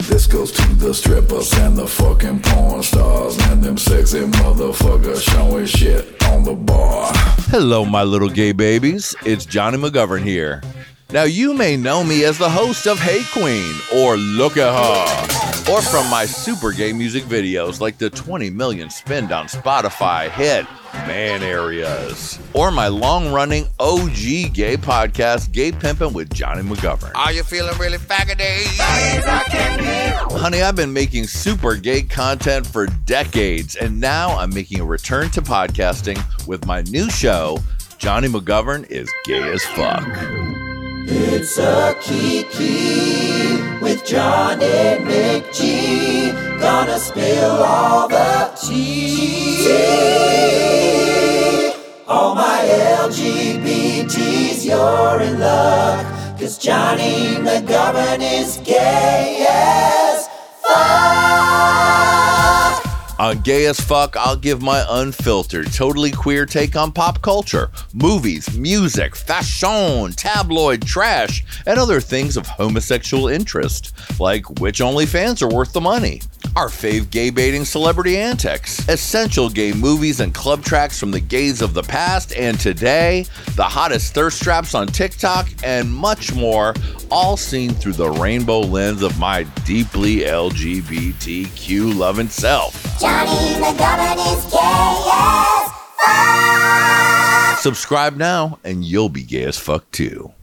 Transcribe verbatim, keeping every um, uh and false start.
This goes to the strippers and the fucking porn stars and them sexy motherfuckers showing shit on the bar. Hello, my little gay babies. It's Johnny McGovern here. Now, you may know me as the host of Hey Queen, or Look at Her, or from my super gay music videos like the twenty million spend on Spotify hit Man Areas, or my long-running O G gay podcast, Gay Pimpin' with Johnny McGovern. Are you feeling really faggoty? Honey, I've been making super gay content for decades, and now I'm making a return to podcasting with my new show, Johnny McGovern is Gay as Fuck. It's a Kiki with Johnny McG. Gonna spill all the tea. All my L G B Ts, you're in luck, 'cause Johnny McGovern is gay as fuck. On Gay as Fuck, I'll give my unfiltered, totally queer take on pop culture, movies, music, fashion, tabloid trash, and other things of homosexual interest, like which OnlyFans are worth the money, our fave gay baiting celebrity antics, essential gay movies and club tracks from the gays of the past and today, the hottest thirst traps on TikTok, and much more, all seen through the rainbow lens of my deeply L G B T Q loving self. Johnny McGovern is gay as fuck. Subscribe now and you'll be gay as fuck too.